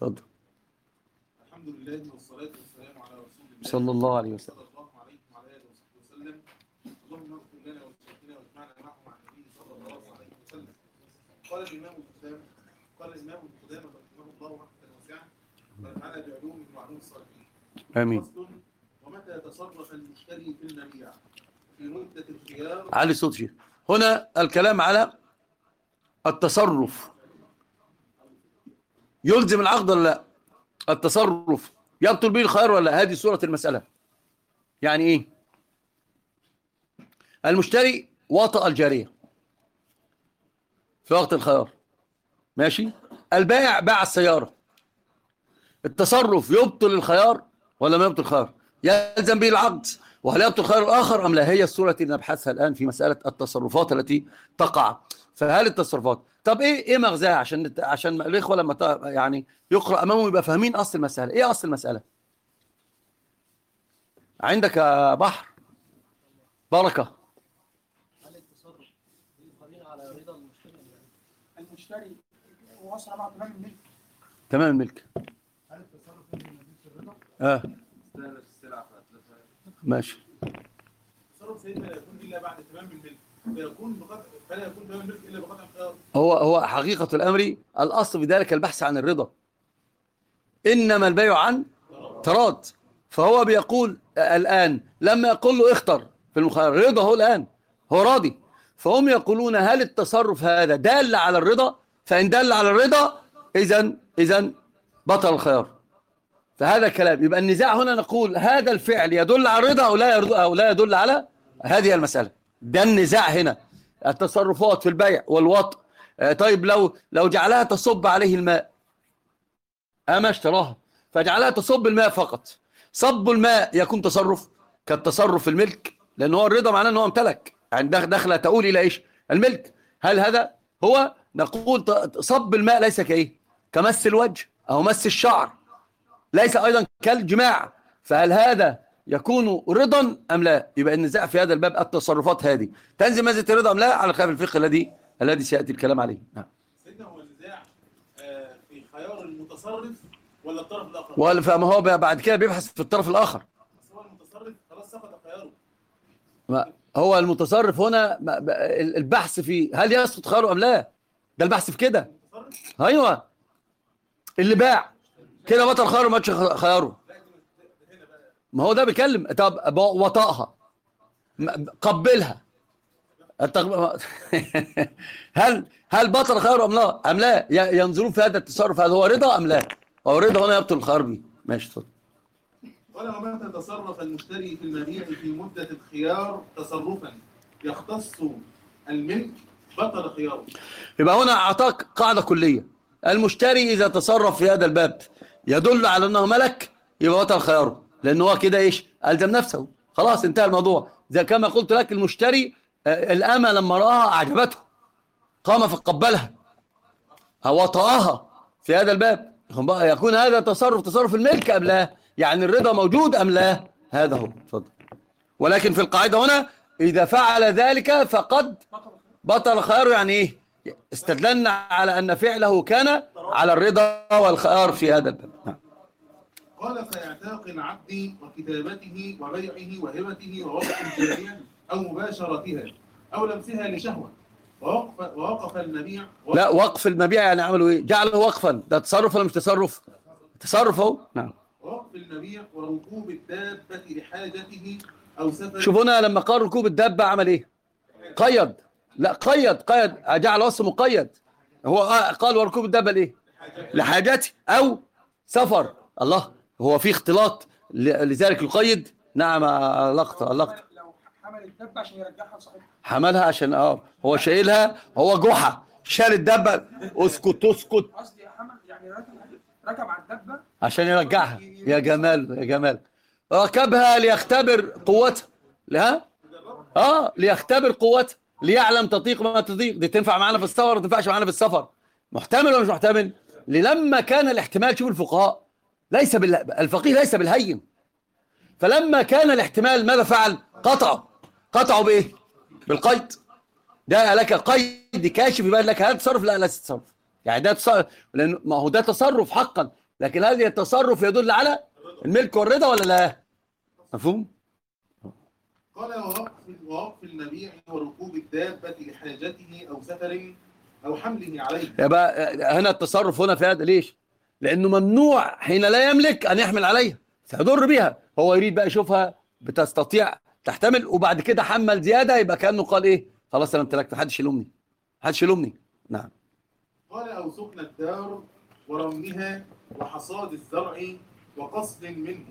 اتفضل. الحمد لله والصلاة والسلام على رسول الله صلى الله عليه وسلم. صلى الله عليه وعلى آله وصحبه وسلم. اللهم اغفر لنا ولشيخنا واجمعنا معه مع النبي صلى الله عليه وسلم. قال الإمام ابن قدامة رحمه الله رحمة واسعة ونفعنا بعلومه وعلوم الصالحين. آمين. فصل: ومتى تصرف المشتري في المبيع في مدة الخيار. علي صوت شيخ. هنا الكلام على التصرف، يلزم العقد ولا لا؟ التصرف يبطل به الخيار ولا لا؟ هذه صورة المسألة. يعني ايه؟ المشتري وطأ الجارية في وقت الخيار، ماشي. البائع باع السيارة. التصرف يبطل الخيار ولا ما يبطل الخيار؟ يلزم به العقد. وهل يبطل الخيار الآخر أم لا؟ هي الصورة التي نبحثها الآن في مسألة التصرفات التي تقع. فهل التصرفات، طب ايه مغزاها عشان الاخوه لما يعني يقرأ امامهم يبقى فاهمين اصل المسألة. ايه اصل المسألة؟ عندك يا بحر بركة. هل التصرف بالقرينة على رضا المشتري ووصل مع تمام الملك؟ تمام الملك. هل التصرف في الرضا؟ استهلك السلعة ماشي. التصرف سيدنا لا يكون إلا بعد تمام الملك، فلا يكون تمام الملك إلا بقطع الخيار. هو حقيقة الأمر الأصل في ذلك البحث عن الرضا، إنما البيع عن تراض. فهو بيقول الآن لما يقول له اختر في المخير رضا، هو الآن هو راضي. فهم يقولون هل التصرف هذا دال على الرضا؟ فإن دل على الرضا إذن بطل الخيار. فهذا كلام. يبقى النزاع هنا نقول هذا الفعل يدل على الرضا أو لا يدل على هذه المسألة. ده النزاع هنا. التصرفات في البيع والوطء. طيب لو جعلها تصب عليه الماء، أما اشتراها فجعلها تصب الماء فقط، صب الماء يكون تصرف كالتصرف في الملك، لأن هو الرضا معناه أنه امتلك، يعني دخل تقول إلى إيش؟ الملك. هل هذا هو؟ نقول صب الماء ليس كإيه؟ كمس الوجه أو مس الشعر، ليس أيضا كالجماع. فهل هذا يكون رضا أم لا؟ يبقى النزاع في هذا الباب التصرفات هذه تنزل منزلة الرضا أم لا، على خلاف الفقه الذي سيأتي الكلام عليه. نعم. سيدنا هو النزاع في خيار المتصرف ولا الطرف الآخر؟ ولا فما هو بعد كده بيبحث في الطرف الآخر. بس هو المتصرف خلاص سقط خياره. هو المتصرف هنا البحث في هل يسقط خياره أم لا، ده البحث في كده. أيوة، اللي باع كده بطل خياره ما خياره. ما هو ده بيكلم. طب وطأها، قبلها، هل بطل خياره أم لا؟ ينظرون في هذا التصرف هذا هو رضا أم لا؟ هو رضا هنا يبطل الخيار به. ماشي اتفضل. ولا متى تصرف المشتري في المبيع في مدة الخيار تصرفا يختص الملك بطل خياره. يبقى هنا أعطاك قاعدة كلية: المشتري إذا تصرف في هذا الباب يدل على أنه ملك يبقى بطل خياره، لأنه هو كده إيش؟ ألزم نفسه، خلاص انتهى الموضوع. زي كما قلت لك المشتري الأمة لما رآها أعجبته قام فقبلها وطأها في هذا الباب، يكون هذا تصرف الملك أم لا؟ يعني الرضا موجود أم لا؟ هذا هو. اتفضل. ولكن في القاعدة هنا إذا فعل ذلك فقد بطل خياره. يعني إيه؟ استدللنا على أن فعله كان على الرضا والخيار في هذا الباب. قال: فاعتاق العبد وكتابته وبيعه وهبته ووقف الجارية أو مباشرتها أو لمسها لشهوة ووقف المبيع. لا، وقف المبيع يعني عملوا إيه؟ جعله وقفا. ده تصرف ولا مش تصرف؟ تصرف اهو. نعم. ووقف المبيع وركوب الدابة لحاجته أو سفر. شوف هنا لما قال ركوب الدابة عمل إيه؟ قيد. لا، قيد جعل وصف مقيد. هو قال وركوب الدابة لإيه؟ لحاجته أو سفر. الله، هو في اختلاط لذلك يقيد. نعم. لقطة لو حمل الدبة عشان يرجعها لصاحبها، حملها عشان هو شايلها، هو جحا شال الدبة. اسكت. قصدي حمل يعني ركب على الدبة عشان يرجعها. يا جمال ركبها ليختبر قوتها. ليختبر قوتها، ليعلم تطيق ما تطيق. دي تنفع معانا في السفر، ما تنفعش معانا في السفر. محتمل ولا مش محتمل؟ لما كان الاحتمال، شوف الفقهاء الفقيه ليس بالهين، فلما كان الاحتمال ماذا فعل؟ قطعوا بايه؟ بالقيد. ده لك قيد كاشف يبين لك هل تصرف لا تصرف. يعني ده تصرف، لان ما هو ده تصرف حقا، لكن هل التصرف يدل على الملك والرضا ولا لا؟ مفهوم؟ قال ووقف المبيع وركوب الدابة لحاجته أو سفر أو حمله عليه. يبقى هنا التصرف هنا في هذا ليش؟ لأنه ممنوع حين لا يملك أن يحمل عليها، سيضر بها. هو يريد بقى يشوفها بتستطيع تحتمل، وبعد كده حمل زيادة، يبقى كأنه قال إيه؟ خلاص أنا امتلكت، محدش يلومني، محدش يلومني. نعم. قال أو سكن الدار ورمها وحصاد الزرع وقصد منه.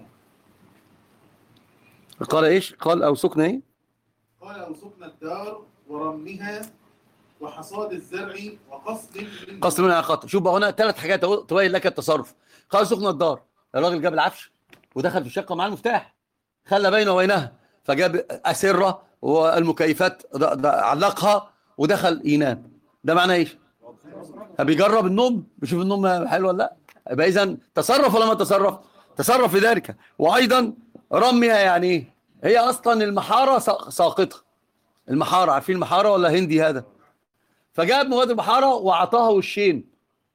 قال إيش؟ قال أو سكن إيه؟ قال أو سكن الدار ورمها وحصاد الزرع وقصد منه. قصد من العلاقات. شوف بقى هنا 3 حاجات تبين لك التصرف. قال سكن الدار، الراجل جاب العفش ودخل في الشقة مع المفتاح، خلى بينه وبينها، فجاب أسرة والمكيفات علقها ودخل ينام. ده معناه إيش؟ بيجرب النوم، بيشوف النوم حلو ولا لا. يبقى إذا تصرف ولا ما تصرف؟ تصرف في ذلك. وأيضا رميها يعني إيه؟ هي أصلا المحارة ساقطة. المحارة، عارفين المحارة ولا هندي هذا؟ فجاب مواد المحارة وعطاها وشين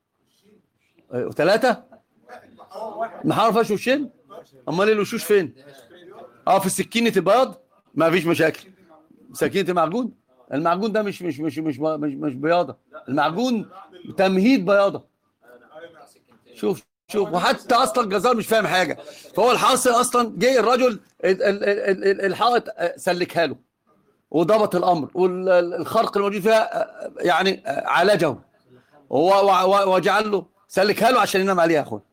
3. المحارة فيهاش وشين؟ امال الوشوش فين؟ في السكينة البياض ما فيش مشاكل. سكينة المعجون، المعجون ده مش بياضة، المعجون تمهيد بياضة. شوف وحتى اصلا الجزار مش فاهم حاجة. فهو الحاصل اصلا جه الرجل الحائط سلكها له وضبط الامر، والخرق الموجود فيها يعني عالجه وجعل له سلكها له عشان ينام عليها. يا اخوان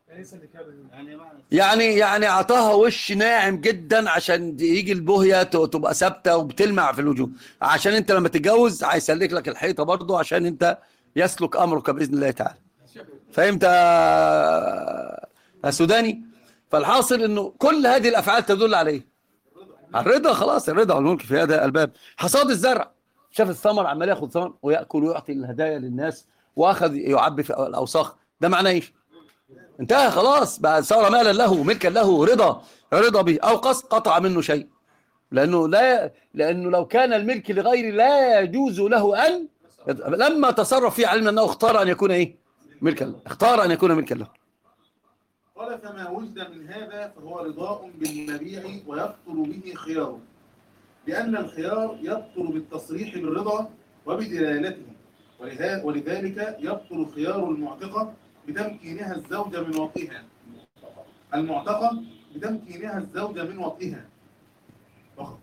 يعني اعطاها وش ناعم جدا عشان يجي البوهيه تبقى ثابته وبتلمع في الوجوه، عشان انت لما تتجوز هيسلك لك الحيطه برضه عشان انت يسلك امرك باذن الله تعالى. فهمت يا سوداني؟ فالحاصل انه كل هذه الافعال تدل على ايه؟ الرضا. خلاص الرضا والملك في هذا الباب. حصاد الزرع، شاف الثمر عمال ياخد ثمر ويأكل ويعطي الهدايا للناس واخذ يعبي في الاوساخ. ده معناه ايش؟ انتهى خلاص بقى، صار مالا له ملكا له، رضا به. او قطع منه شيء، لانه لو كان الملك لغيره لا يجوز له ان لما تصرف فيه علمنا انه اختار ان يكون ايه؟ ملكا له، اختار ان يكون ملكا له. قال فما وجد من هذا فهو رضاء بالمبيع ويبطل به خياره، لأن الخيار يبطل بالتصريح بالرضا وبدلالته، ولذلك يبطل خيار المعتقة بتمكينها الزوج من وطئها. المعتقة بتمكينها الزوج من وطئها فقط.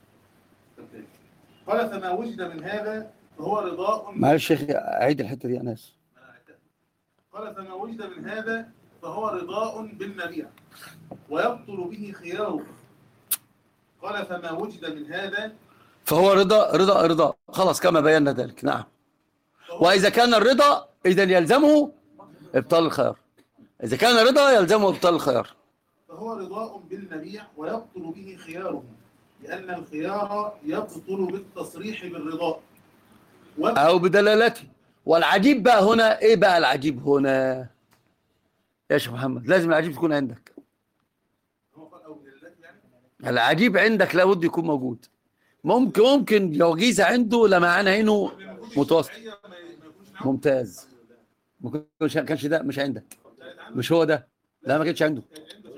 قال فما وجد من هذا فهو رضاء. معلش يا شيخ عيد الحته دي يا ناس. قال فما وجد من هذا فهو رضاء بالمبيع ويبطل به خياره. قال فما وجد من هذا فهو رضا خلاص كما بينا ذلك. نعم. وإذا كان الرضا إذا يلزمه إبطال الخيار. إذا كان الرضا يلزمه إبطال الخيار. فهو رضاء بالمبيع ويبطل به خياره، لأن الخيار يبطل بالتصريح بالرضاء أو بدلالته. والعجيب بقى هنا إيه بقى العجيب هنا يا شيخ محمد؟ لازم العجيب تكون عندك. العجيب عندك لابد يكون موجود. ممكن يوجيز عنده لمعان عينه متوسط ممتاز. ممكن كانش ده مش عندك، مش هو ده. لا ما كانش عنده،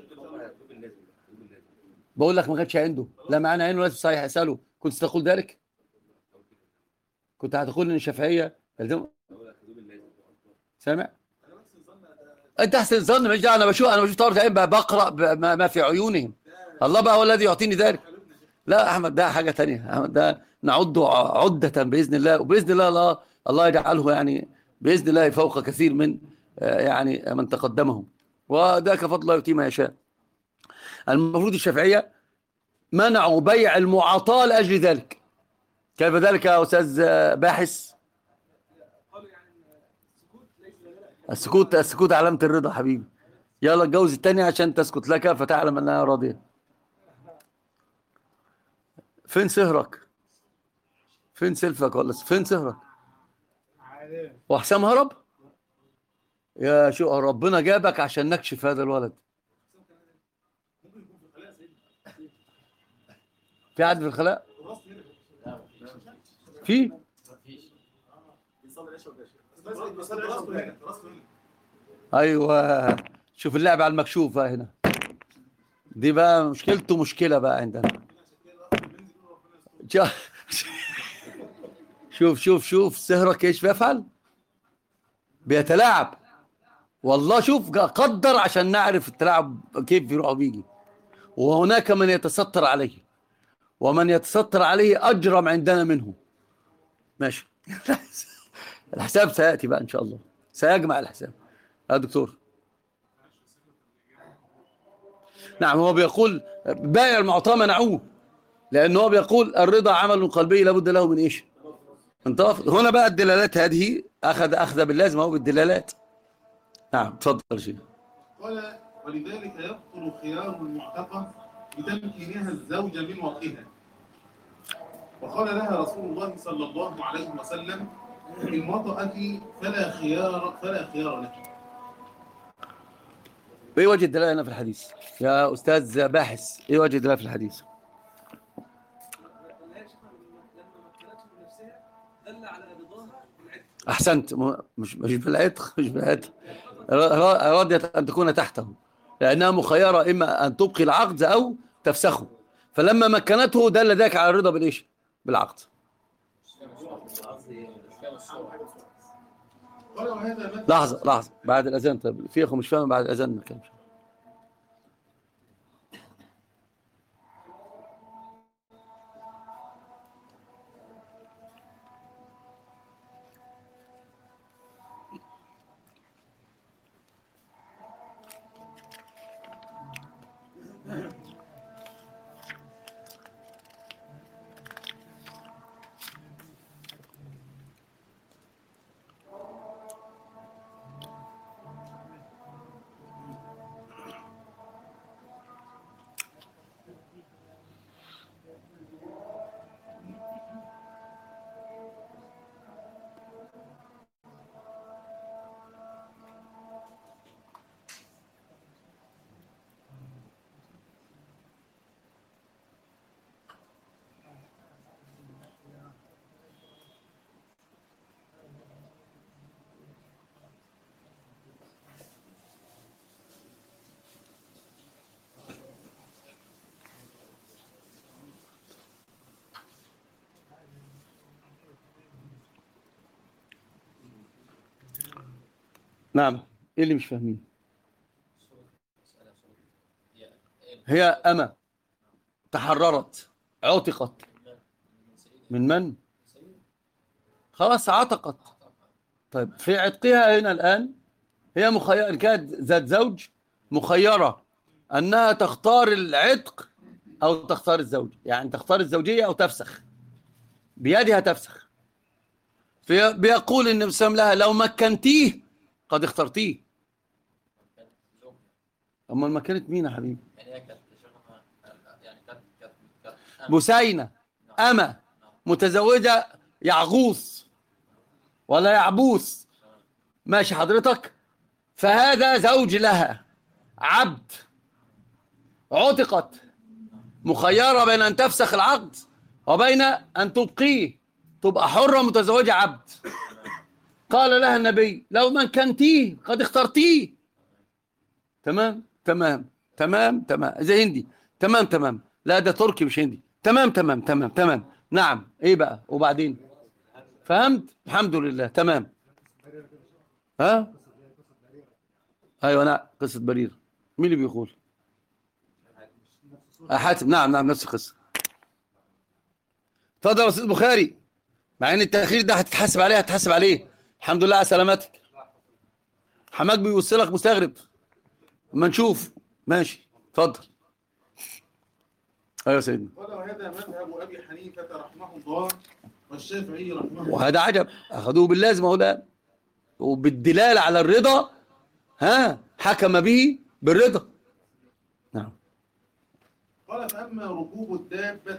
بقول لك ما كانش عنده لا معانا عينه. لازم صحيح اساله كنت تقول ذلك؟ كنت هتقول ان الشافعيه يلزم. سامع؟ انت احسن الظن مش ده. انا بشوف طارق عين بقرا ما في عيونهم. الله بقى هو الذي يعطيني ذلك. لا احمد ده حاجه ثانيه. احمد ده نعده عده باذن الله، وباذن الله الله يجعله يعني باذن الله فوق كثير من يعني من تقدمهم، وذاك فضل الله يؤتيه ما يشاء. المفروض الشافعيه منعوا بيع المعاطاه لاجل ذلك. كيف ذلك يا استاذ باحث؟ السكوت علامه الرضا حبيبي. يلا اتجوز الثانيه عشان تسكت لك فتعلم انها راضيه. فين سهرك؟ فين سلفك ولا فين سهرك؟ وحسام هرب؟ يا شو ربنا جابك عشان نكشف هذا الولد. في حد في الخلاء؟ في؟ ايوه شوف اللعب على المكشوف بقى هنا، دي بقى مشكلته مشكلة بقى عندنا. شوف شوف شوف سهرك ايش بيفعل، بيتلاعب والله. شوف قدر عشان نعرف التلاعب كيف يروح وبيجي. وهناك من يتستر عليه، ومن يتستر عليه أجرم عندنا منه. ماشي. الحساب سيأتي بقى إن شاء الله، سيجمع الحساب. يا دكتور. نعم، هو بيقول بائع المعطاء منعوه، لأنه هو بيقول الرضا عمل قلبي لابد له من إيش؟ انت هنا بقى الدلالات هذه أخذ باللازم هو بالدلالات. نعم تفضل شيخ. قال ولذلك يبطل خيار المعتقة بتمكينها الزوج من وطئها. وقال لها رسول الله صلى الله عليه وسلم إن وطأك فلا خيار لك. ايه وجه الدلاله هنا في الحديث يا استاذ باحث؟ ايه وجه الدلاله في الحديث؟ احسنت، مش بالعتق، مش بالعتق. رضيت ان تكون تحته، لانها مخيره اما ان تبقي العقد او تفسخه، فلما مكنته دل ذلك على الرضا بالايش؟ بالعقد. لحظه بعد الاذان. طيب في اخو مش فاهم بعد الاذان ما كانش. نعم، ايه اللي مش فاهمين؟ هي أمة تحررت، عتقت من من؟ خلاص عتقت. طيب في عتقها هنا الآن هي مخيرة، كانت ذات زوج مخيرة أنها تختار العتق أو تختار الزوج، يعني تختار الزوجية أو تفسخ، بيدها تفسخ. بيقول النبي صلى الله عليه وسلم لها لو مكنتيه قد اخترتيه. أما مكنت مين يا حبيبي؟ بسينة أما متزوجة يعغوص ولا يعبوس، ماشي حضرتك؟ فهذا زوج لها عبد، عتقت، مخيرة بين أن تفسخ العقد وبين أن تبقيه، تبقى حرة متزوجة عبد. قال لها النبي لو مكنتيه قد اخترتيه. تمام تمام تمام تمام، زي هندي. تمام تمام، لا ده تركي مش هندي. تمام تمام تمام تمام. نعم ايه بقى وبعدين؟ فهمت الحمد لله تمام. ها ايوه انا قصة برير. مين اللي بيقول؟ حاتم. نعم نعم نفس القصة. اتفضل يا استاذ البخاري. مع ان التأخير ده هتتحاسب عليه، هتتحاسب عليه. الحمد لله على سلامتك. حماك بيوصلك مستغرب. اما نشوف. ماشي اتفضل. ايوه يا سيدنا. قال وهذا مذهب ابي حنيفه رحمه الله والشافعي رحمه الله. وهذا عجب، اخذوه باللازم اهو ده، وبالدلاله على الرضا حكم به بالرضا. نعم. قال فاما ركوب الدابه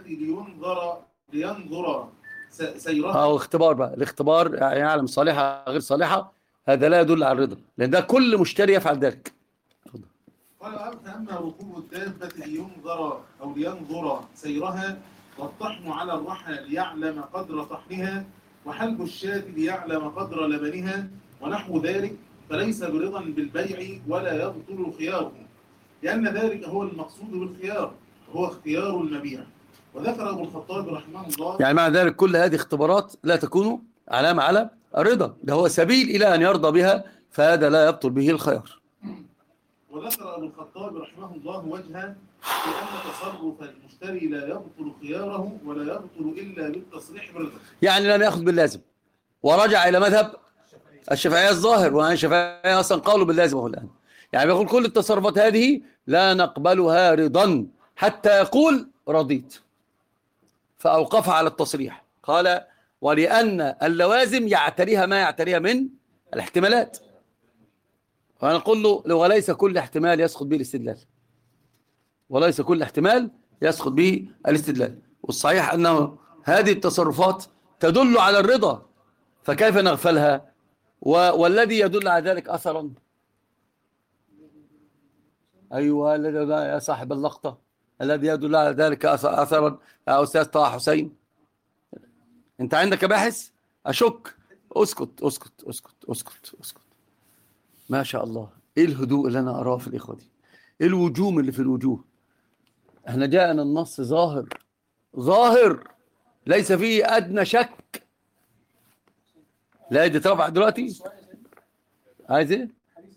لينظر سيرها. اختبار بقى، الاختبار يعلم صالحه غير صالحه، هذا لا يدل على الرضا، لان ده كل مشتري يفعل ذلك. قال فاما ركوب الدابه لينظر سيرها، والطحن على الرحى ليعلم قدر طحنها، وحلب الشاة ليعلم قدر لبنها، ونحو ذلك، فليس برضا بالبيع ولا يبطل خياره، لأن ذلك هو المقصود بالخيار، هو اختيار المبيع. وذكر أبو الخطاب رحمه الله يعني مع ذلك كل هذه اختبارات لا تكون علامة على الرضا، ده هو سبيل إلى أن يرضى بها، فهذا لا يبطل به الخيار. وذكر أبو الخطاب رحمه الله وجها في أن تصرف المشتري لا يبطل خياره ولا يبطل إلا بالتصريح برضا. يعني لم يأخذ باللازم ورجع إلى مذهب الشافعية الظاهر، وأن الشافعية أصلا قالوا باللازم هو الآن. يعني بيقول كل التصرفات هذه لا نقبلها رضا حتى يقول رضيت، فأوقف على التصريح. قال ولأن اللوازم يعتريها ما يعتريها من الاحتمالات، فنقول له وليس كل احتمال يسقط به الاستدلال، وليس كل احتمال يسقط به الاستدلال. والصحيح أنه هذه التصرفات تدل على الرضا، فكيف نغفلها؟ والذي يدل على ذلك أثرا، أيوة الذي يا صاحب اللقطة، الذي يدل على ذلك أثرا يا أستاذ طه حسين، أنت عندك باحث؟ أشك. اسكت اسكت اسكت اسكت اسكت. ما شاء الله، إيه الهدوء اللي أنا أراه في الإخوة دي، إيه الوجوم اللي في الوجوه. احنا جاءنا النص ظاهر ظاهر ليس فيه أدنى شك. لا دي ترفع دلوقتي، عايز إيه؟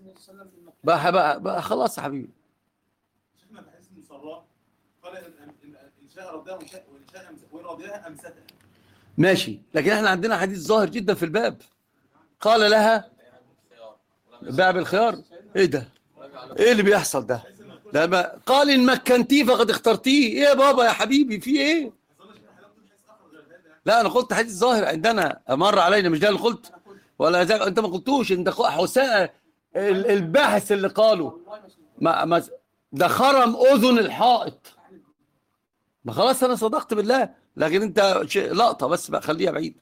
بقى خلاص يا حبيبي. شيخنا بحيث إن صراح قال إن شاء ردها وإن شاء وإن رضيها أمسكها. ماشي، لكن احنا عندنا حديث ظاهر جدا في الباب، قال لها بيع بالخيار. ايه ده؟ ايه اللي بيحصل ده؟ لما قال ان مكنتيه فقد اخترتيه. ايه يا بابا يا حبيبي في ايه؟ لا انا قلت حديث ظاهر عندنا مر علينا، مش ده اللي قلت ولا انت ما قلتوش. انت حسين الباحث اللي قاله ما ده خرم اذن الحائط. ما خلاص انا صدقت بالله، لكن انت لقطه بس بقى خليها بعيد.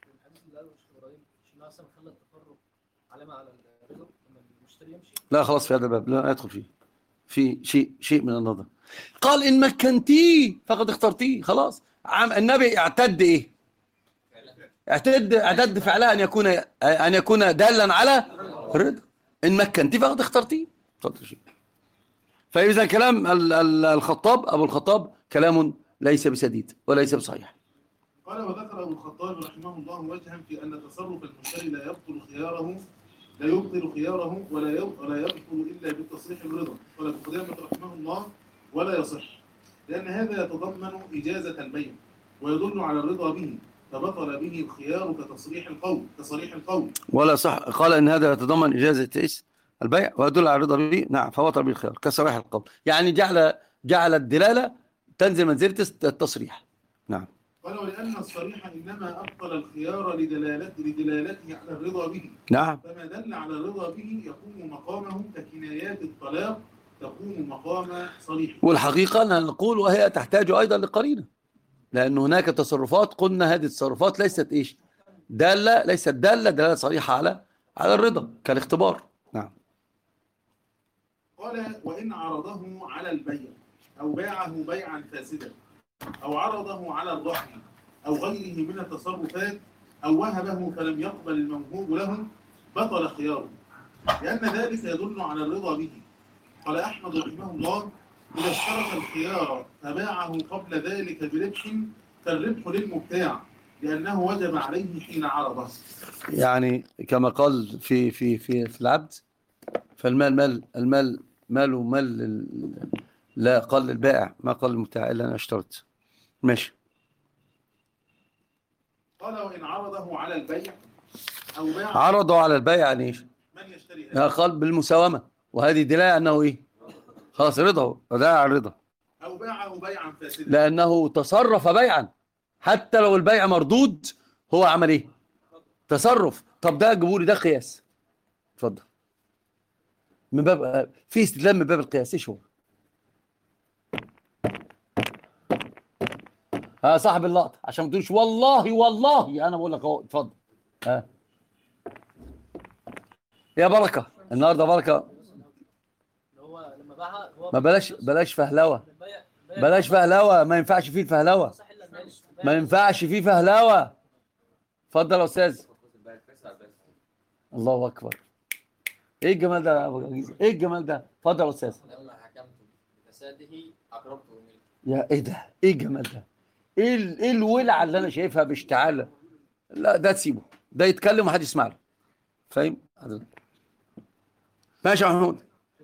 لا خلاص في هذا الباب لا ادخل فيه، في شيء من النظر. قال ان مكنتيه فقد اخترتيه. خلاص النبي اعتد ايه؟ اعتد فعلها ان يكون دالا على الرضا. ان مكنتيه فقد اخترتيه. فاذا كلام الخطاب ابو الخطاب كلام ليس بسديد وليس بصحيح. قال وذكر ابو الخطاب رحمه الله وجها في ان تصرف المشتري لا يبطل خياره ولا يبطل الا بالتصريح بالرضا. قال ابو قدامه رحمه الله ولا يصح، لان هذا يتضمن اجازه البيع ويدل على الرضا به، فبطل به الخيار كصريح القول ولا صح. قال ان هذا يتضمن اجازه البيع ويدل على الرضا به، نعم، فبطل به الخيار كصريح القول. يعني جعل الدلاله تنزل منزله التصريح. نعم. قال ولأن الصريح إنما أبطل الخيار لدلالته على الرضا به. نعم. فما دل على الرضا به يقوم مقامه ككنايات الطلاق تقوم مقام صريح. والحقيقة أن نقول وهي تحتاج أيضا لقرينة، لأن هناك تصرفات قلنا هذه التصرفات ليست إيش؟ ليست دالة صريحة على الرضا كالاختبار. نعم. قال وإن عرضه على البيع أو باعه بيعا فاسدا أو عرضه على الرهن أو غيره من التصرفات أو وهبه فلم يقبل الموهوب له بطل خياره، لأن ذلك يدل على الرضا به. قال أحمد رحمه الله إذا اشترط الخيار فباعه قبل ذلك بربح فالربح للمبتاع لأنه وجب عليه حين عرضه. يعني كما قال في العبد، فالمال مال لا قال للبائع ما قال للمبتاع إلا أنا اشترط. ماشي. قال وإن عرضه على البيع أو باع عرضه على البيع يعني ايش؟ من يشتري قال بالمساومة، وهذه دلالة أنه إيه؟ خلاص رضا، ودلالة على الرضا. أو باعه بيعا فاسدا لأنه تصرف بيعا، حتى لو البيع مردود هو عمل إيه؟ تصرف. طب ده جبولي ده قياس. اتفضل. من باب في استدلال من باب القياس. ايش هو؟ صاحب اللقطة عشان ما تقولش والله انا بقول لك اهو. اتفضل. يا بركة النهارده بركة. ما بلاش فهلوة، ما ينفعش فيه الفهلوة، اتفضل يا استاذ. الله اكبر. ايه الجمال ده يا ابو عزيز؟ ايه الجمال ده؟ اتفضل يا استاذ. لما حكمت بفساده أقربته منه. يا ايه ده؟ ايه الجمال ده؟ ايه الولعه اللي انا شايفها باشتعال؟ لا ده تسيبه، ده يتكلم ومحدش يسمع له. فاهم؟ ماشي يا محمود.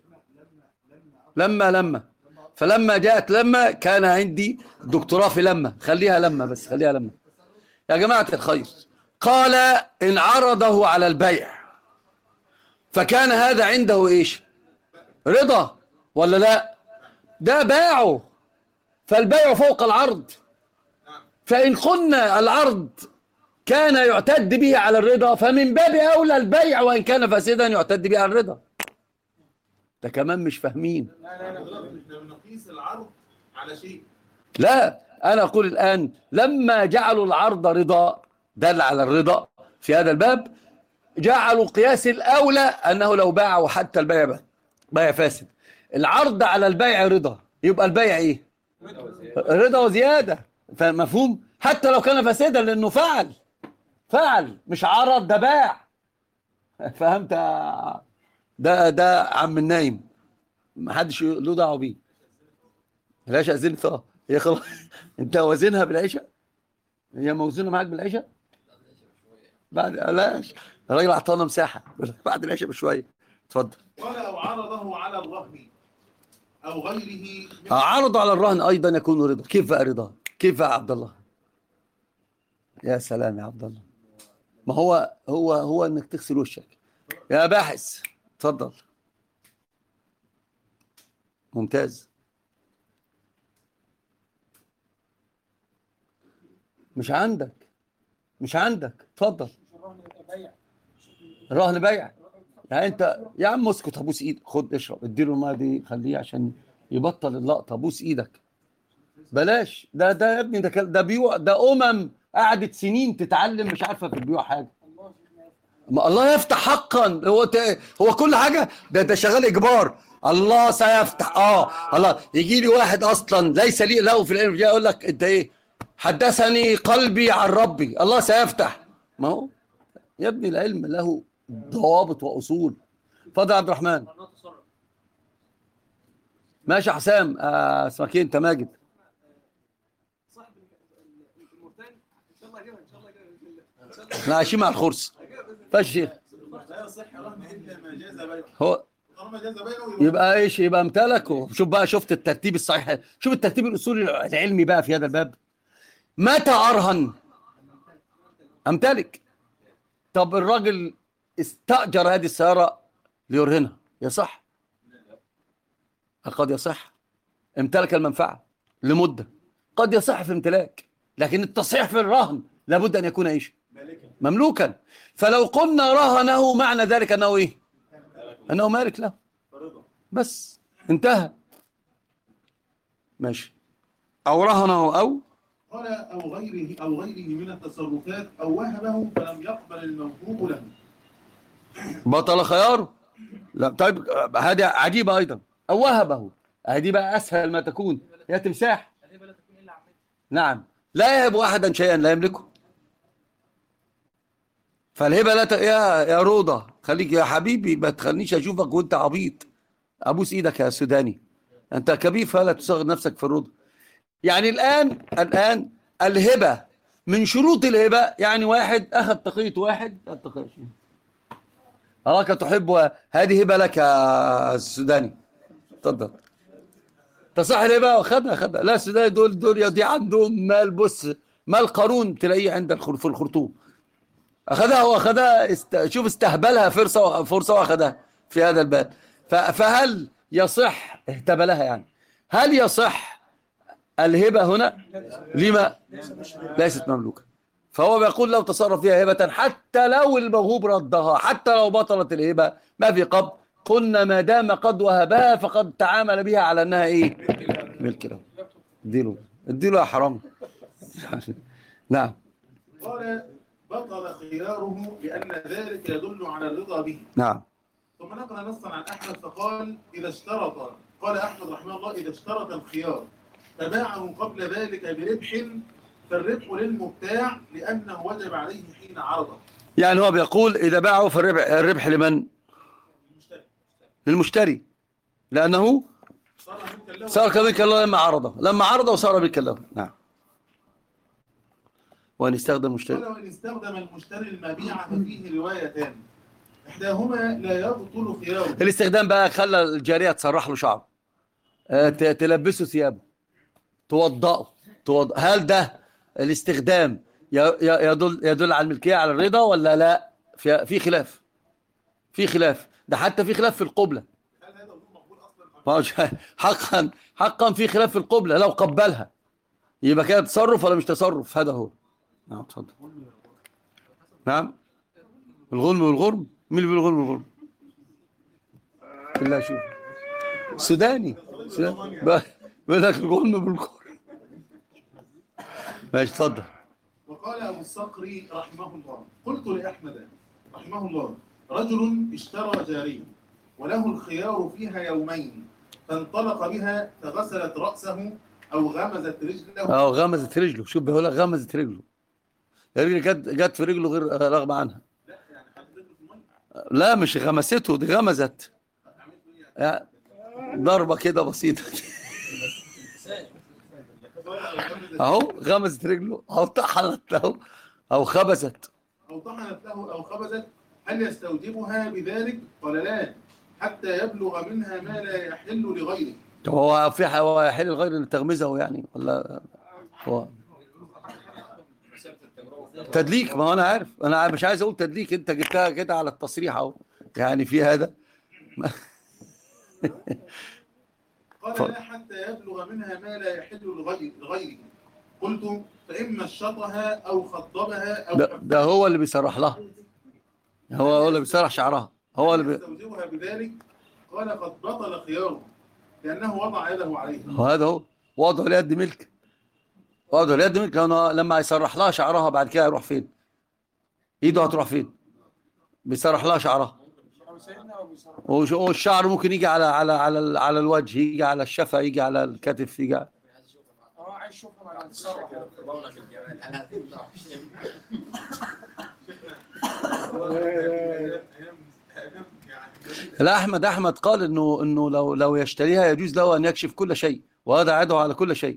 لما فلما جاءت لما كان عندي دكتوراه في لما، خليها لما بس، خليها لما. يا جماعة الخير، قال إن عرضه على البيع فكان هذا عنده إيش؟ رضا ولا لا؟ ده باعه، فالبيع فوق العرض. فإن قلنا العرض كان يعتد به على الرضا، فمن باب أولى البيع وإن كان فاسدا يعتد به على الرضا. ده كمان مش فاهمين. احنا بنقيس العرض على شيء. لا، أنا أقول الآن لما جعلوا العرض رضا دل على الرضا في هذا الباب، جعلوا قياس الأولى أنه لو باعوا حتى البيع بيع فاسد، العرض على البيع رضا، يبقى البيع إيه؟ رضا وزيادة. فمفهوم؟ حتى لو كان فاسدا لأنه فعل مش عرض، ده باع. فهمت؟ ده عم النايم، ما حدش له دعوه بيه. العشاء أذنت هي خلاص. انت وازنها بالعشاء؟ هي موزونه معاك بالعشاء؟ بعد لا، الراجل اعطانا مساحه بعد العشاء بشويه. اتفضل. قال أو عرضه على الرهن أو غيره عرض على الرهن ايضا يكون رضا. كيف بقى رضا؟ كيف يا عبد الله؟ يا سلام يا عبد الله، ما هو انك تغسل وشك يا باحث. اتفضل. ممتاز. مش عندك اتفضل. الرهن بيع يعني انت يا عم اسكت، ابوس ايدك، خد اشرب، اديله الميه دي خليه عشان يبطل اللقطه، ابوس ايدك بلاش. ده يا ابني ده بيوع، ده قعدت سنين تتعلم مش عارفه في البيوع حاجه. ما الله يفتح حقا، هو كل حاجه ده شغال اجبار. الله سيفتح. الله يجي لي واحد اصلا ليس لي له في العلم جاي يقول لك انت ايه؟ حدثني قلبي عن ربي، الله سيفتح. ما هو يا ابني العلم له ضوابط واصول. اتفضل يا عبد الرحمن. ماشي يا حسام. اسمك ايه انت؟ ماجد. احنا عايشين مع الخرس. فاش شيخ. لا يصح رهن إلا ما جاز بيعه. هو طالما جاز بيعه يبقى ايش؟ يبقى امتلكه. شوف بقى، شفت الترتيب الصحيح، شوف الترتيب الاصولي العلمي بقى في هذا الباب. متى ارهن؟ امتلك. طب الراجل استأجر هذه السيارة ليرهنها، يصح؟ قد يصح. امتلك المنفعة لمدة، قد يصح في امتلاك، لكن التصحيح في الرهن لابد أن يكون ايش؟ مملوكا. فلو قلنا رهنه معنى ذلك أنه ايه؟ أنه مالك له بس، انتهى. ماشي. أو رهنه أو قال أو غيره من التصرفات أو وهبه فلم يقبل الموهوب له بطل خياره. لا طيب، هذه عجيبة أيضا. أو وهبه، هذه بقى أسهل ما تكون، هي تمساح. نعم، لا يهب أحدا شيئا لا يملكه. فالهبة لا يا روضة خليك يا حبيبي، ما تخلينيش أشوفك وأنت عبيط. أبوس إيدك يا سوداني، أنت كبير فلا تصغر نفسك في الروضة. يعني الآن الهبة من شروط الهبة، يعني واحد أخذ تقية واحد أراك تحب، هذه هبة لك يا السوداني. تفضل. تصح الهبة أخذها. لا السوداني دول دي عندهم مال، بص مال قارون تلاقيه عند في الخرطوم. أخذها شوف استهبلها فرصة وأخذها في هذا الباب. فهل يصح اهتبلها يعني؟ هل يصح الهبة هنا؟ لما ليست مملوكة. فهو بيقول لو تصرف فيها هبة حتى لو الموهوب ردها، حتى لو بطلت الهبة ما في قبض، قلنا ما دام قد وهبها فقد تعامل بها على انها ايه؟ ملك له. اديله يا حرام. نعم. قال بطل خياره لأن ذلك يدل على الرضا به. نعم. ثم نقل نصا عن أحمد فقال إذا اشترط، قال أحمد رحمه الله إذا اشترط الخيار فباعه قبل ذلك بربح فالربح للمبتاع لأنه وجب عليه حين عرضه. يعني هو بيقول إذا باعوا فالربح لمن؟ للمشتري، لأنه صار كملك له لما عرضه وصار ملكا له. نعم. وأن يستخدم المشتري، قال وإن استخدم المشتري المبيع ففيه روايتان، إحداهما لا يبطل خياره. الاستخدام بقى خلى الجارية تسرح له شعره، تلبسه ثيابه، توضأه. هل ده الاستخدام يدل على الملكية على الرضا ولا لا؟ في خلاف، ده حتى في خلاف في القبلة. هل هذا وضوء مقبول أصلا؟ حقا في خلاف في القبلة، لو قبلها يبقى كده تصرف ولا مش تصرف؟ هذا هو. نعم اتفضل. نعم. الغنم والغرم، مين اللي بيقول الغنم والغرم؟ لا شوف سوداني بيقول لك الغنم بالغرم. ماشي اتفضل. وقال أبو الصقر رحمه الله: قلت لأحمد رحمه الله: رجل اشترى جارية وله الخيار فيها يومين، فانطلق بها فغسلت رأسه أو غمزت رجله. شوف بيقول لك غمزت رجله، الرجل جت في رجله غير رغم عنها. لا يعني حطت رجله في المية. لا مش غمسته، دي غمزت ضربة كده بسيطة. اهو غمزت رجله او طحنت له او خبزت. أو خبزت. هل يستوجبها بذلك؟ قال لا، حتى يبلغ منها ما لا يحل لغيره. هو يحل الغير ان تغمزه يعني، ولا هو تدليك؟ ما هو انا عارف، انا مش عايز اقول تدليك، انت جبتها كده على التصريح اهو، يعني في هذا. قال لا، حتى يبلغ منها ما لا يحل لغيره. قلت: فإما شطها أو خضبها أو ده هو اللي بيسرح لها، هو اللي بيسرح شعرها، هو اللي يستوجبها بذلك. قال: قد بطل خياره لأنه وضع يده عليه. وهذا هو وضع اليد ملك، لما يسرح لها شعرها بعد كده يروح فين؟ ايده هتروح فين؟ بيسرح لها شعرها، والشعر ممكن يجي على الوجه، يجي على الشفة، يجي على الكتف، يجي على... عايز اشوفها مع الصراحه. لا احمد قال انه لو يشتريها يجوز له ان يكشف كل شيء، وهذا يده على كل شيء.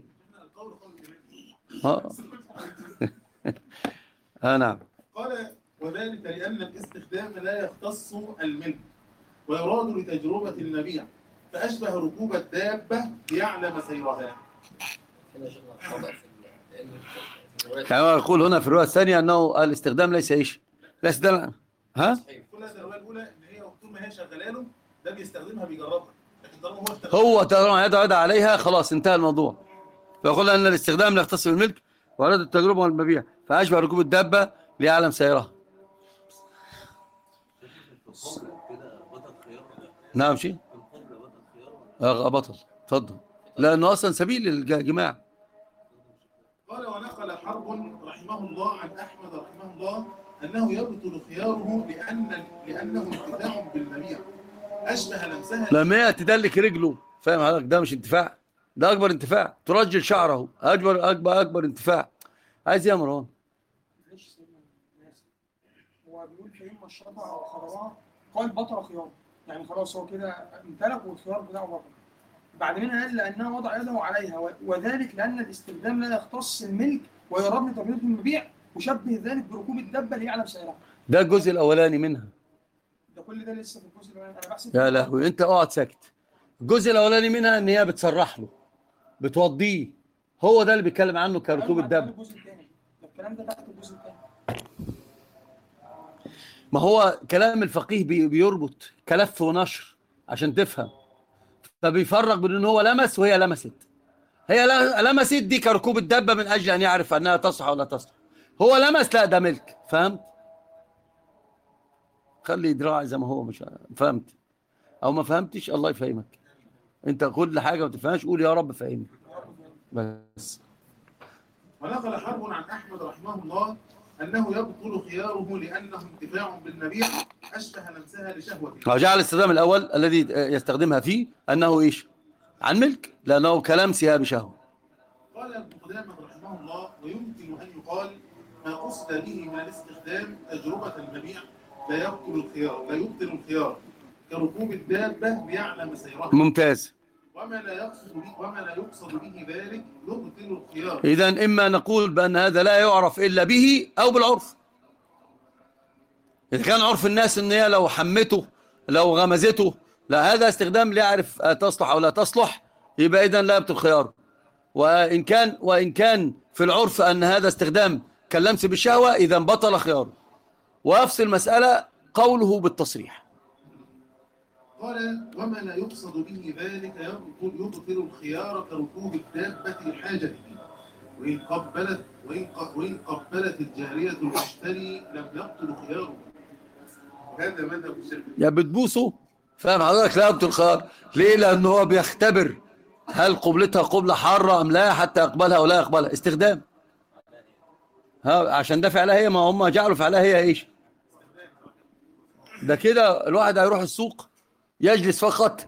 نعم. قال: وذلك لأن الاستخدام لا يختص الملك، ويراد لتجربة المبيع، فأشبه ركوب الدابة ليعلم سيرها. كما يقول هنا في الرواية الثانية أنه الاستخدام ليس إيش؟ لا استخدام. ها؟ كل هذا الرواية الأولى إن هي طول ما هي شغالة له ده بيستخدمها بيجربها، لكن طالما هو طالما يدعو عليها خلاص انتهى الموضوع. فيقول أن الاستخدام لا يختص بالملك وأراد التجربة والمبيع، فأشبه ركوب الدابة ليعلم سيرها. نعم شيء بطل. اتفضل. لأنه أصلا سبيل الجماع. قال: ونقل حرب رحمه الله عن أحمد رحمه الله أنه يبطل خياره لأنه انتفاع بالمبيع، أشبه لمسها. لما هي تدلك رجله، فاهم حضرتك؟ ده مش انتفاع، ده أكبر انتفاع. ترجل شعره أكبر انتفاع. عايز ايه يا مروان؟ هو بيقول فإما الشرطة أو خضراء قال بطل خياره، يعني خلاص هو كده امتلك والخيار بتاعه بطل. بعد منها قال لأنها وضع يده عليها، وذلك لأن الاستخدام لا يختص الملك ويراد لتجربة المبيع، وشبه ذلك بركوب الدبة ليعلم سعرها. ده الجزء الأولاني منها. ده كل ده لسه في الجزء الأولاني، أنا بحسب. يا لهوي أنت اقعد ساكت. الجزء الأولاني منها إن هي بتسرح له، بتوضيه، هو ده اللي بيتكلم عنه كركوب الدبة. الكلام ده تحت الجزء الثاني. ما هو كلام الفقيه بيربط كلف ونشر عشان تفهم، فبيفرق بين ان هو لمس وهي لمست. هي لمست دي كركوب الدبة من اجل ان يعرف انها تصح ولا تصح. هو لمس لا ده ملك. فهمت؟ خلي دراعي زي ما هو. مش فهمت او ما فهمتش الله يفهمك. انت كل حاجة ما تفهمش قول يا رب فهمني بس. ونقل حرب عن أحمد رحمه الله أنه يبطل خياره لأنه انتفاع بالمبيع، أشبه لمسها لشهوته. وجعل الاستخدام الأول الذي يستخدمها فيه أنه إيش؟ عن ملك، لأنه كلمسها بشهوة. قال ابن قدامة رحمه الله: ويمكن أن يقال ما قصد به من الاستخدام تجربة المبيع لا يبطل الخيار، كركوب الدابة ليعلم سيرها، ممتاز. وما لا يقصد به ذلك يبطل الخيار. إذن إما نقول بأن هذا لا يعرف إلا به أو بالعرف. إذا كان عرف الناس إن هي لو حمته لو غمزته لا، هذا استخدام ليعرف تصلح أو لا تصلح، يبقى إذن لا يبطل خياره. وإن كان في العرف أن هذا استخدام كاللمس بالشهوة، إذن بطل خياره. ويفصل المسألة قوله بالتصريح. قال وما لا يقصد به ذلك يبطل الخيار كركوب الدابة لحاجته، وإن قبلت الجارية المشتري لم يبطل خياره. هذا مذهب الشافعي. يا بتبوسه، فاهم حضرتك؟ لا يبطل خيار. ليه؟ لأنه هو بيختبر هل قبلتها قبلة حارة أم لا حتى يقبلها أو لا يقبلها. استخدام. عشان ده فعلها هي، ما هم جعلوا فعلها هي إيش؟ ده كده الواحد هيروح السوق يجلس فقط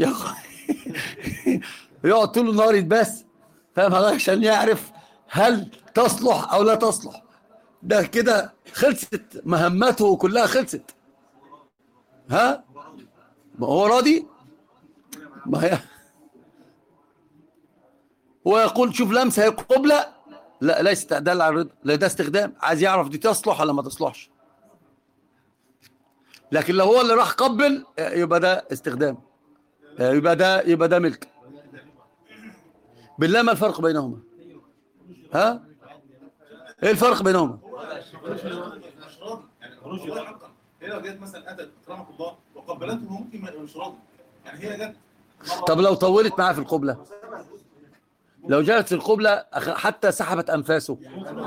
يقعد طول النهار يتباس، فاهم حضرتك؟ عشان يعرف هل تصلح أو لا تصلح. ده كده خلصت مهمته كلها، خلصت. ما هو راضي، ما هي هو يقول شوف لمسه هي قبلة، لا ليس تعدل على الرضا، لا ده استخدام، عايز يعرف دي تصلح ولا ما تصلحش. لكن لو هو اللي راح قبل يبقى ده استخدام، يبقى ده ملك. بالله ما الفرق بينهما؟ ايه الفرق بينهما؟ هي لو جت مثلا اتت رحمه الله وقبلته ممكن ما يبقاش راضي، يعني هي جت. طب لو طولت معاه في القبلة، لو جاءت القبلة حتى سحبت أنفاسه،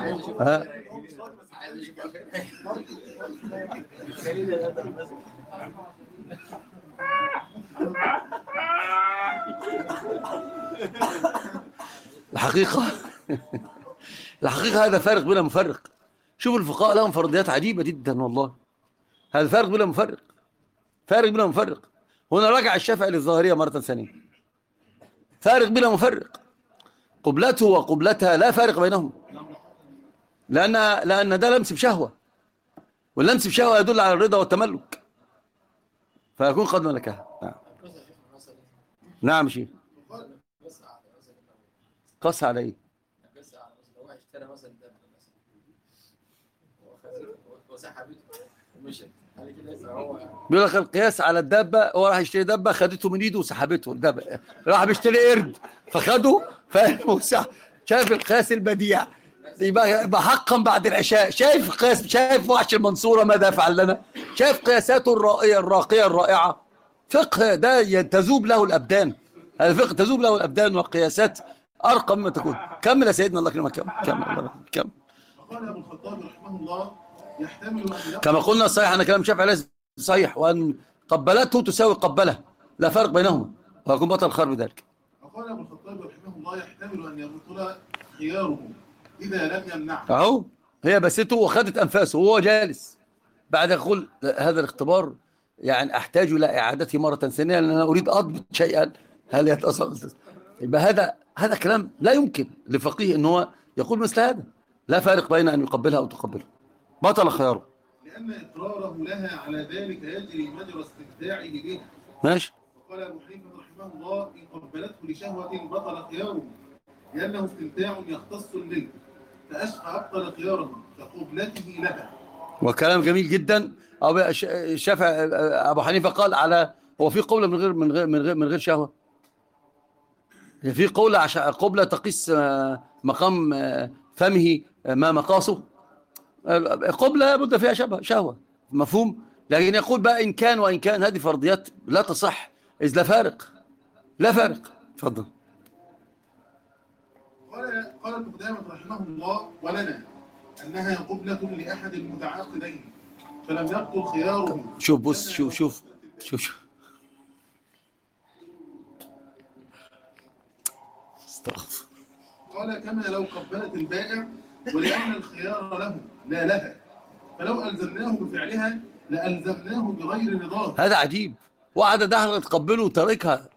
الحقيقة هذا فارق بلا مفرق. شوف الفقهاء لهم فرضيات عجيبة جدا والله. هذا فارق بلا مفرق، فارق بلا مفرق. هنا رجع الشافعي للظاهرية مرة ثانية. فارق بلا مفرق. قبلته وقبلتها لا فارق بينهم، لأن ده لمس بشهوة، واللمس بشهوة يدل على الرضا والتملك، فيكون قد ملكها. نعم شيء قص عليه. لو واحد اشترى مثلا دابة وسحبته ومشت، هل كده يبقى هو بيقول لك القياس على الدابة، هو راح يشتري دابة خدته من ايده وسحبته الدابة، راح بيشتري قرد فخده، فاهم؟ شايف القياس البديع يبقى حقا بعد العشاء. شايف قياس، شايف وحش المنصورة ماذا فعل لنا، شايف قياساته الراقية الرائعة. فقه ده تذوب له الأبدان، هذا فقه تذوب له الأبدان، وقياسات أرقى مما تكون. كمل يا سيدنا، الله يكرمك، كمل. وقال ابو الخطاب رحمه الله يحتمل ان كما قلنا صحيح أن كلام الشافعي ليس صحيح، وأن قبلته تساوي قبله، لا فرق بينهما، ويكون بطل الخير بذلك. وقال ابو الخطاب رحمه الله يحتمل ان يبطل خياره اذا لم يمنعه. اهو هي بسته وخدت انفاسه وهو جالس، بعد يقول هذا الاختبار يعني احتاج الى اعادته مره ثانيه لان انا اريد اضبط شيئا هل يتصل. يبقى هذا كلام لا يمكن لفقيه ان هو يقول مثل هذا. لا فارق بين ان يقبلها او تقبلها، بطل خياره. لان اقراره لها على ذلك يجري مجرى استمتاعه بها. ماشي. وقال ابو حنيفه رحمه الله ان قبلته لشهوه بطل خياره لانه استمتاع يختص الملك، فاشقى ابطل خياره كقبلته لها. وكلام جميل جدا. الشافعي ابو حنيفه قال على، هو في قوله من غير شهوه، في قوله قبله تقيس مقام فمه ما مقاسه. قبله بد فيها شهوه، مفهوم. لكن يقول بقى ان كان وان كان، هذه فرضيات لا تصح، اذ لا فارق. تفضل. قال ابن قدامة رحمه الله ولنا انها قبلة لاحد المتعاقدين فلم يبطل خياره. شوف بص، شوف استغفر. قال كما لو قبلت البائع ولأن الخيار له لا لها، فلو ألزمناه بفعلها لألزمناه بغير رضاه. هذا عجيب. واحدة دخلت تقبله وتركها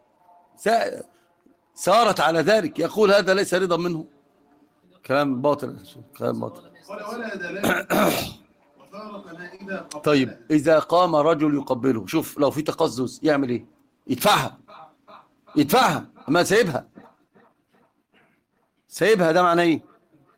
سارت على ذلك، يقول هذا ليس رضا منه. كلام باطل. قال ولا دلالة وفارق ما إذا قبلها. طيب إذا قام رجل يقبله، شوف لو في تقزز يعمل إيه؟ يدفعها أما سايبها ده معناه إيه؟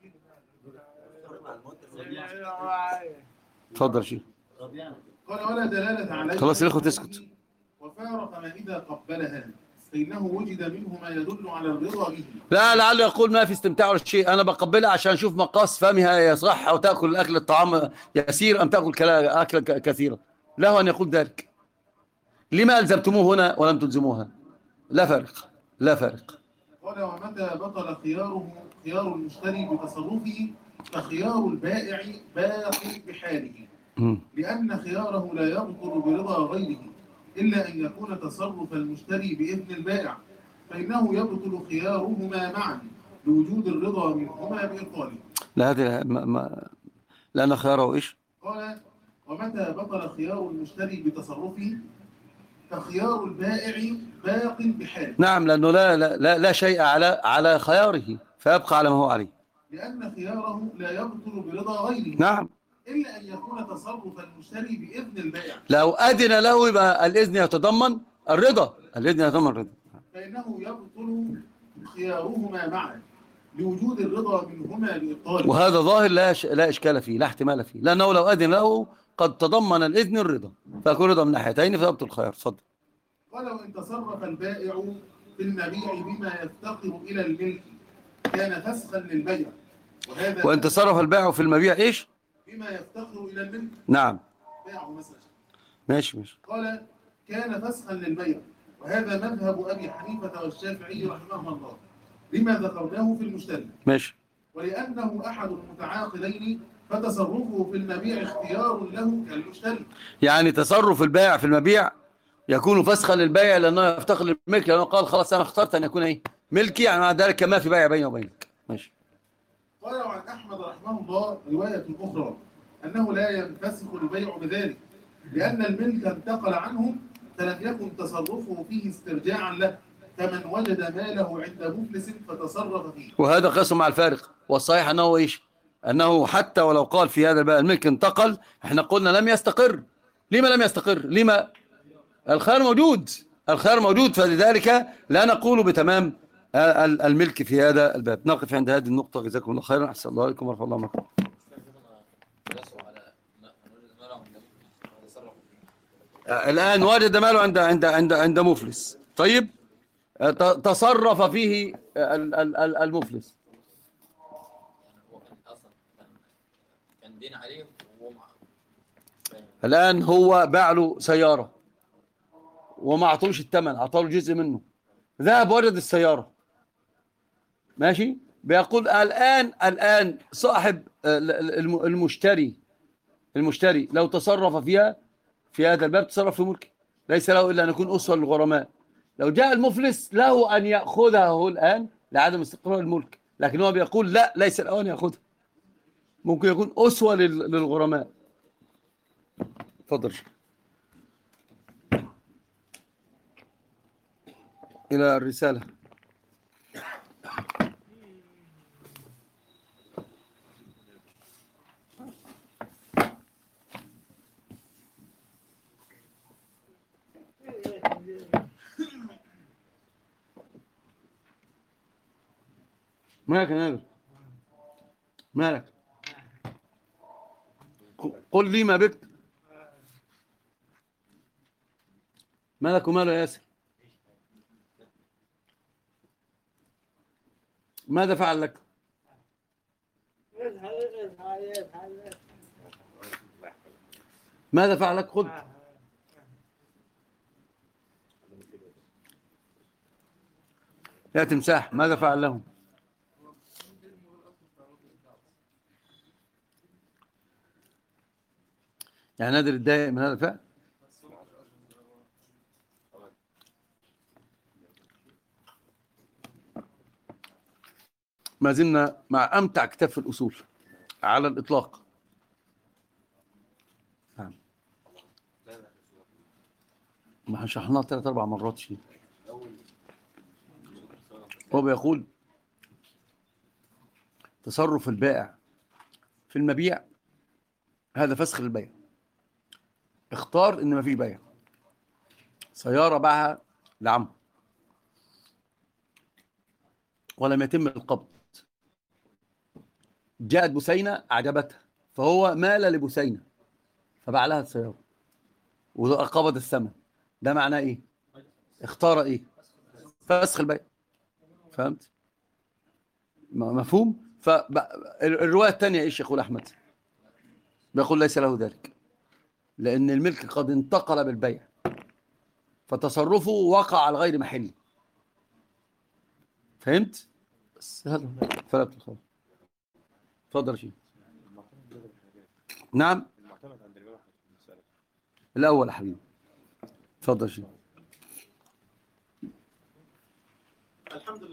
اتفضل شيخ. قال ولا دلالة عليه. خلاص يا اخوة اسكت. وفارق ما إذا قبلها فإنه وجد منه ما يدل على الرضا به. لا لعله يقول ما في استمتاع ولا شيء، أنا بقبلها عشان أشوف مقاس فمها يصح أو تأكل الأكل الطعام يسير أم تأكل أكل كثيرا. له أن يقول ذلك. لما ألزمتموه هنا ولم تلزموها؟ لا فارق. قال ومتى بطل خيار المشتري بتصرفه فخيار البائع باق بحاله، لأن خياره لا يبطل برضا غيره إلا أن يكون تصرف المشتري بإذن البائع، فإنه يبطل خيارهما معا لوجود الرضا منهما بإبطاله. لا هذا لأن خياره إيش؟ قال ومتى بطل خيار المشتري بتصرفه فخيار البائع باق بحاله. نعم، لأنه لا شيء على خياره فيبقى على ما هو عليه، لأن خياره لا يبطل برضا غيره. نعم، إلا أن يكون تصرف المشتري بإذن البائع. لو أذن له يبقى الإذن يتضمن الرضا، فإنه يبطل خيارهما معا لوجود الرضا منهما بإبطاله. وهذا ظاهر لا إشكال فيه، لا احتمال فيه، لأنه لو أذن له قد تضمن الإذن الرضا، فيكون رضا من ناحيتين فيبطل الخيار. تفضل. ولو إن تصرف البائع في المبيع بما يفتقر إلى الملك كان فسخا للبيع. وإن تصرف البائع في المبيع إيش؟ بما يفتقر إلى الملك. نعم. بيعه مثلا. ماشي. قال كان فسخا للبيع، وهذا مذهب أبي حنيفة والشافعي رحمه الله لما ذكرناه في المشتري. ماشي. ولأنه أحد المتعاقدين فتصرفه في المبيع اختيار له كالمشتري. يعني تصرف البائع في المبيع يكون فسخا للبائع لأنه يفتقر للملك، لأنه قال خلاص أنا اخترت أن يكون إيه؟ ملكي، يعني مع ذلك ما في بيع بيني وبينك. ماشي. قال عن أحمد رحمه الله رواية أخرى أنه لا ينفسخ البيع بذلك لأن الملك انتقل عنه فلم يكن تصرفه فيه استرجاعا له كمن وجد ماله عند مفلس فتصرف فيه. وهذا قياس مع الفارق، والصحيح أنه إيش؟ أنه حتى ولو قال في هذا البيع الملك انتقل، احنا قلنا لم يستقر. لما لم يستقر؟ لما؟ الخيار موجود، فلذلك لا نقول بتمام الملك في هذا الباب. نقف عند هذه النقطة. جزاكم الله خيرا. أحسن الله عليكم ورحمة الله وبركاته. الآن وجد ماله عند مفلس. طيب تصرف فيه المفلس. كان دين عليه الآن هو باع له سيارة وما عطوش الثمن، عطاله جزء منه، ذهب وجد السيارة. ماشي. بيقول الآن صاحب المشتري لو تصرف فيها في هذا الباب تصرف في ملكه، ليس له إلا أن يكون أسوة للغرماء. لو جاء المفلس له أن يأخذها هو الآن لعدم استقرار الملك، لكن هو بيقول لا، ليس له أن يأخذها، ممكن يكون أسوة للغرماء. تفضل. إلى الرسالة. مالك يا نادر؟ مالك؟ قل لي ما بك. مالك وماله يا ياسر؟ ماذا فعل لك؟ ماذا فعل لك؟ خذ. يا تمساح ماذا فعل لهم؟ يعني نادر اتضايق من هذا الفعل؟ ما زلنا مع أمتع كتاب في الأصول على الإطلاق. ما شرحناه 3-4 مرات شيء. هو بيقول تصرف البائع في المبيع هذا فسخ البيع. اختار ان مفيش بيع، سيارة باعها لعمه ولم يتم القبض، جاءت بسينة أعجبتها فهو مال لبسينة فباع لها السيارة وقبض الثمن، ده معناه ايه؟ اختار ايه؟ فسخ البيع. فهمت؟ مفهوم؟ فالرواية الثانية ايش يقول أحمد؟ بيقول ليس له ذلك، لأن الملك قد انتقل بالبيع فتصرفه وقع على غير محله. فهمت؟ بس هذا فلت الخبر. اتفضل يا شيخ. نعم المعتمد عند الإمام أحمد في المسألة. الأول يا حبيبي. اتفضل يا شيخ. الحمد لله.